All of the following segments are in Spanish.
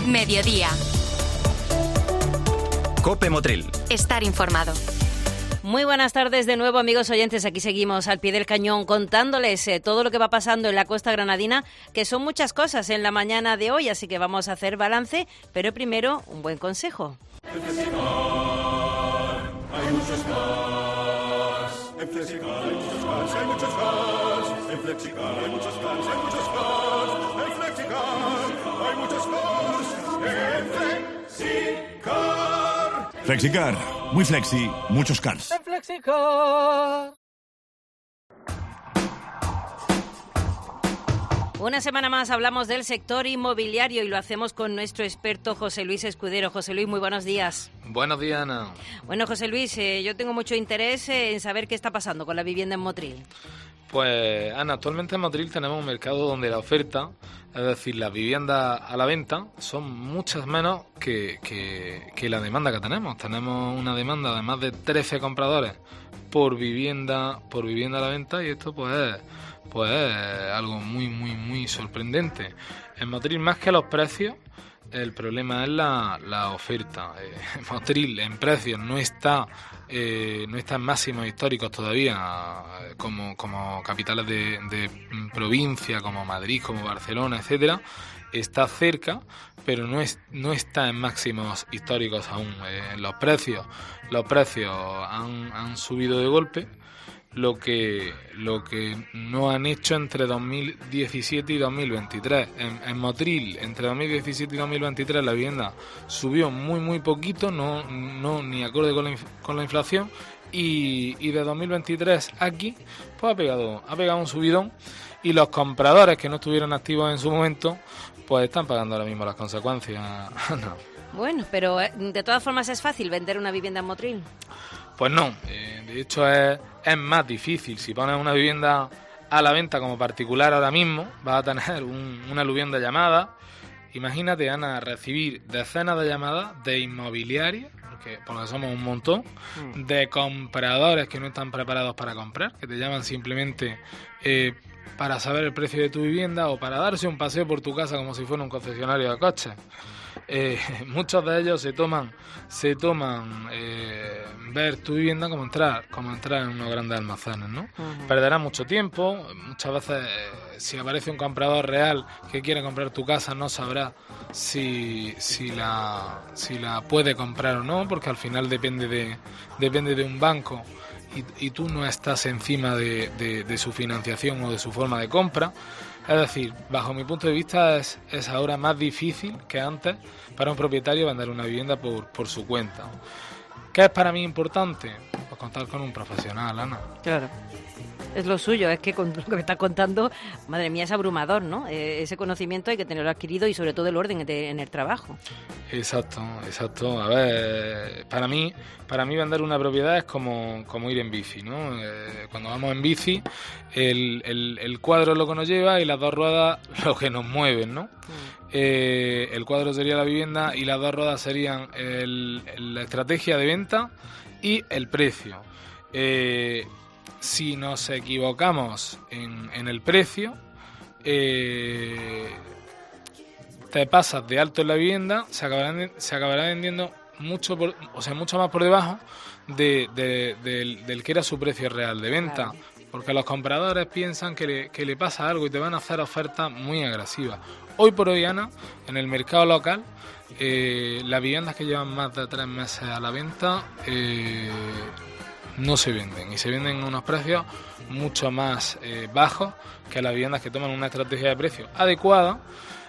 Mediodía. COPE Motril. Estar informado. Muy buenas tardes de nuevo, amigos oyentes. Aquí seguimos al pie del cañón contándoles todo lo que va pasando en la costa granadina, que son muchas cosas en la mañana de hoy, así que vamos a hacer balance, pero primero un buen consejo. En Flexicar hay muchos cars. En Flexicar hay muchos cars, hay muchos cars. En Flexicar hay muchos cars, hay muchos cars. En Flexicar hay muchos cars. En Flexicar. Flexicar, muy flexi, muchos cars. En Flexicar. Una semana más hablamos del sector inmobiliario y lo hacemos con nuestro experto José Luis Escudero. José Luis, muy buenos días. Buenos días, Ana. Bueno, José Luis, yo tengo mucho interés en saber qué está pasando con la vivienda en Motril. Pues, Ana, actualmente en Motril tenemos un mercado donde la oferta, es decir, las viviendas a la venta, son muchas menos que la demanda que tenemos. Tenemos una demanda de más de 13 compradores por vivienda a la venta, y esto pues es algo muy sorprendente. En Motril, más que los precios, el problema es la oferta. Motril en precios no está en máximos históricos todavía, como capitales de provincia, como Madrid, como Barcelona, etcétera. Está cerca, pero no está en máximos históricos aún. Los precios han subido de golpe. Lo que no han hecho entre 2017 y 2023. En Motril, entre 2017 y 2023, la vivienda subió muy poquito, no ni acorde con la inflación, y de 2023 aquí pues ha pegado un subidón, y los compradores que no estuvieron activos en su momento pues están pagando ahora mismo las consecuencias. No. Bueno, pero de todas formas, ¿es fácil vender una vivienda en Motril? Pues no, de hecho es más difícil. Si pones una vivienda a la venta como particular ahora mismo, vas a tener una aluvión de llamadas. Imagínate, Ana, recibir decenas de llamadas de inmobiliarias, porque somos un montón, de compradores que no están preparados para comprar, que te llaman simplemente para saber el precio de tu vivienda o para darse un paseo por tu casa como si fuera un concesionario de coches. Muchos de ellos se toman ver tu vivienda como entrar en unos grandes almacenes, ¿no? Uh-huh. Perderás mucho tiempo. Muchas veces, si aparece un comprador real que quiere comprar tu casa, no sabrá si la puede comprar o no, porque al final depende de un banco, y tú no estás encima de su financiación o de su forma de compra. Es decir, bajo mi punto de vista es ahora más difícil que antes para un propietario vender una vivienda por su cuenta. ¿Qué es para mí importante? Pues contar con un profesional, Ana. Claro. Es lo suyo, es que con lo que me está contando, madre mía, es abrumador, ¿no? Ese conocimiento hay que tenerlo adquirido, y sobre todo el orden en el trabajo. Exacto. A ver, para mí vender una propiedad es como ir en bici, ¿no? Cuando vamos en bici, el cuadro es lo que nos lleva y las dos ruedas lo que nos mueven, ¿no? El cuadro sería la vivienda y las dos ruedas serían la estrategia de venta y el precio. Si nos equivocamos en el precio, te pasas de alto en la vivienda, se acabará vendiendo mucho más por debajo del que era su precio real de venta. Claro. Porque los compradores piensan que le pasa algo y te van a hacer ofertas muy agresivas. Hoy por hoy, Ana, en el mercado local, las viviendas que llevan más de 3 meses a la venta no se venden, y se venden a unos precios mucho más bajos que las viviendas que toman una estrategia de precio adecuada.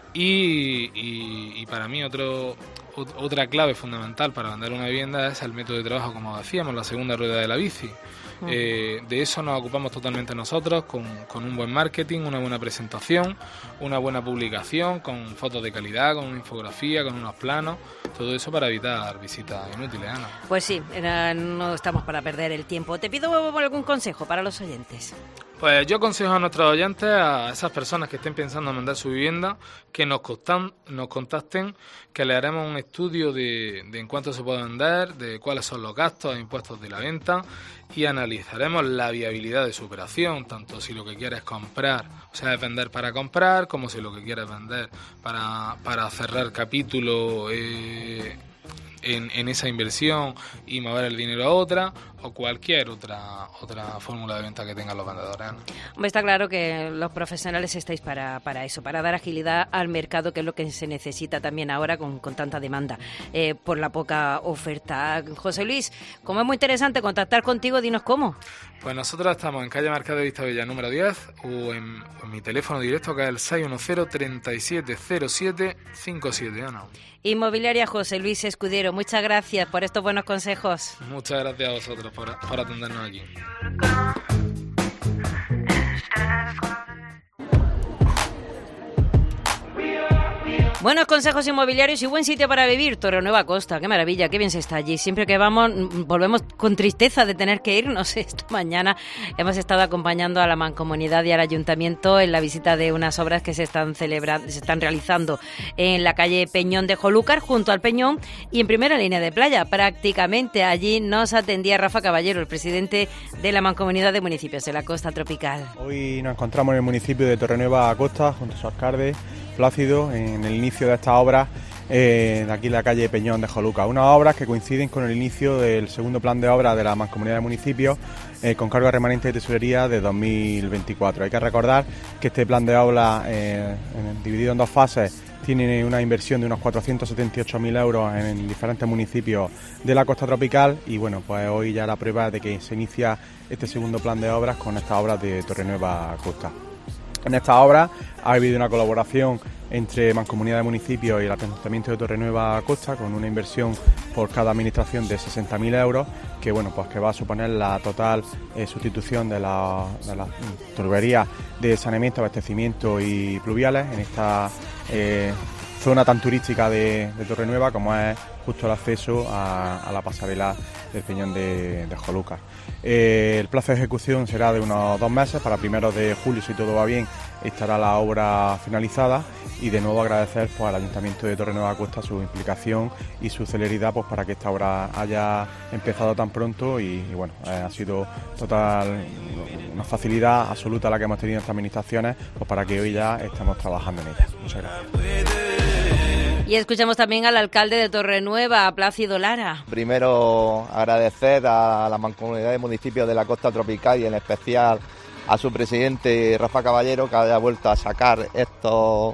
Y para mí otra clave fundamental para vender una vivienda es el método de trabajo, como decíamos, la segunda rueda de la bici. De eso nos ocupamos totalmente nosotros, con un buen marketing, una buena presentación, una buena publicación, con fotos de calidad, con una infografía, con unos planos, todo eso para evitar visitas inútiles, Ana. Pues sí, no estamos para perder el tiempo. Te pido algún consejo para los oyentes. Pues yo aconsejo a nuestros oyentes, a esas personas que estén pensando en vender su vivienda, que nos contacten, que le haremos un estudio de en cuánto se puede vender, de cuáles son los gastos e impuestos de la venta, y analizaremos la viabilidad de su operación, tanto si lo que quieres comprar, o sea, es vender para comprar, como si lo que quieres vender para cerrar capítulo en esa inversión y mover el dinero a otra, o cualquier otra fórmula de venta que tengan los vendedores, ¿no? Hombre, está claro que los profesionales estáis para eso, para dar agilidad al mercado, que es lo que se necesita también ahora con tanta demanda, por la poca oferta. José Luis, como es muy interesante contactar contigo, dinos cómo. Pues nosotros estamos en calle Marqués de Vistabella número 10 o en mi teléfono directo, que es el 610-3707-57, ¿no? Inmobiliaria José Luis Escudero, muchas gracias por estos buenos consejos. Muchas gracias a vosotros por atendernos aquí. Buenos consejos inmobiliarios y buen sitio para vivir, Torrenueva Costa, qué maravilla, qué bien se está allí. Siempre que vamos volvemos con tristeza de tener que irnos. Esta mañana hemos estado acompañando a la Mancomunidad y al Ayuntamiento en la visita de unas obras que se están realizando en la calle Peñón de Jolúcar, junto al Peñón y en primera línea de playa. Prácticamente allí nos atendía Rafa Caballero, el presidente de la Mancomunidad de Municipios de la Costa Tropical. Hoy nos encontramos en el municipio de Torrenueva Costa, junto a su alcalde Plácido, en el inicio de estas obras de aquí en la calle Peñón de Jolúcar. Unas obras que coinciden con el inicio del segundo plan de obras de la Mancomunidad de Municipios con cargo remanente de tesorería de 2024. Hay que recordar que este plan de obras, dividido en dos fases, tiene una inversión de unos 478.000 euros en diferentes municipios de la costa tropical y bueno, pues hoy ya la prueba de que se inicia este segundo plan de obras con estas obras de Torrenueva Costa. En esta obra ha habido una colaboración entre Mancomunidad de Municipios y el Ayuntamiento de Torrenueva Costa, con una inversión por cada administración de 60.000 euros, que bueno, pues que va a suponer la total sustitución de las turberías de saneamiento, abastecimiento y pluviales en esta zona tan turística de Torrenueva como es justo el acceso a la pasarela del Peñón de Jolúcar. El plazo de ejecución será de unos 2 meses, para primeros de julio, si todo va bien, estará la obra finalizada, y de nuevo agradecer pues, al Ayuntamiento de Torrenueva Costa su implicación y su celeridad pues, para que esta obra haya empezado tan pronto y bueno, ha sido total una facilidad absoluta la que hemos tenido en estas administraciones pues, para que hoy ya estemos trabajando en ella. Muchas gracias. Y escuchamos también al alcalde de Torrenueva, Plácido Lara. Primero agradecer a la Mancomunidad de Municipios de la Costa Tropical y en especial a su presidente Rafa Caballero, que haya vuelto a sacar estos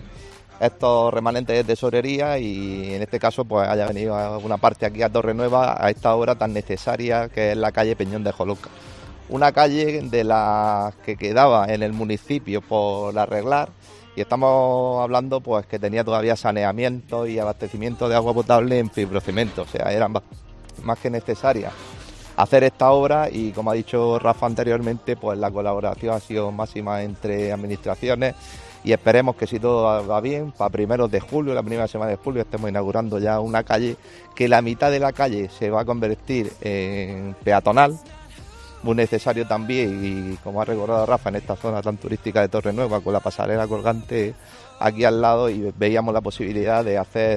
remanentes de tesorería y en este caso pues haya venido a una parte aquí a Torrenueva a esta obra tan necesaria que es la calle Peñón de Jolúcar. Una calle de las que quedaba en el municipio por arreglar. Y estamos hablando pues que tenía todavía saneamiento y abastecimiento de agua potable en fibrocemento, o sea, era más que necesaria hacer esta obra y como ha dicho Rafa anteriormente, pues la colaboración ha sido máxima entre administraciones y esperemos que si todo va bien, para primeros de julio, la primera semana de julio, estemos inaugurando ya una calle que la mitad de la calle se va a convertir en peatonal, muy necesario también y como ha recordado Rafa en esta zona tan turística de Torrenueva con la pasarela colgante aquí al lado y veíamos la posibilidad de hacer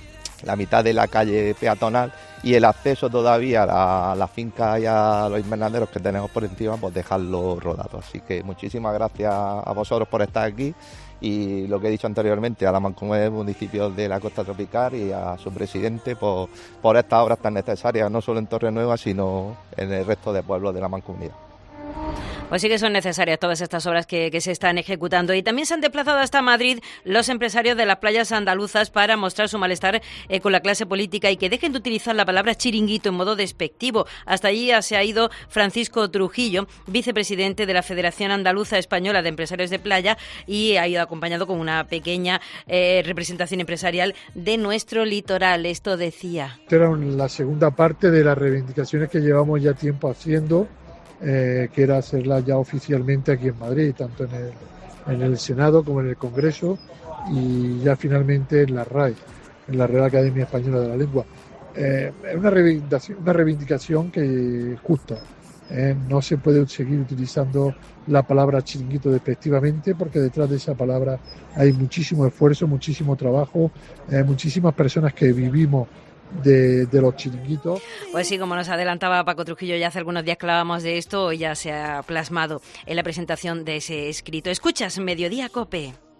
la mitad de la calle peatonal y el acceso todavía a la finca y a los invernaderos que tenemos por encima pues dejarlo rodado. Así que muchísimas gracias a vosotros por estar aquí y lo que he dicho anteriormente a la Mancomunidad de Municipios de la Costa Tropical y a su presidente por estas obras tan necesarias, no solo en Torrenueva, sino en el resto de pueblos de la Mancomunidad. Pues sí que son necesarias todas estas obras que se están ejecutando. Y también se han desplazado hasta Madrid los empresarios de las playas andaluzas para mostrar su malestar con la clase política y que dejen de utilizar la palabra chiringuito en modo despectivo. Hasta allí ya se ha ido Francisco Trujillo, vicepresidente de la Federación Andaluza Española de Empresarios de Playa, y ha ido acompañado con una pequeña representación empresarial de nuestro litoral. Esto decía. Esta era la segunda parte de las reivindicaciones que llevamos ya tiempo haciendo, que era hacerla ya oficialmente aquí en Madrid, tanto en el Senado como en el Congreso y ya finalmente en la RAE, en la Real Academia Española de la Lengua. Es una reivindicación que justa, No se puede seguir utilizando la palabra chiringuito despectivamente, porque detrás de esa palabra hay muchísimo esfuerzo, muchísimo trabajo, muchísimas personas que vivimos de los chiringuitos. Pues sí, como nos adelantaba Paco Trujillo, ya hace algunos días que hablábamos de esto, hoy ya se ha plasmado en la presentación de ese escrito. Escuchas Mediodía COPE.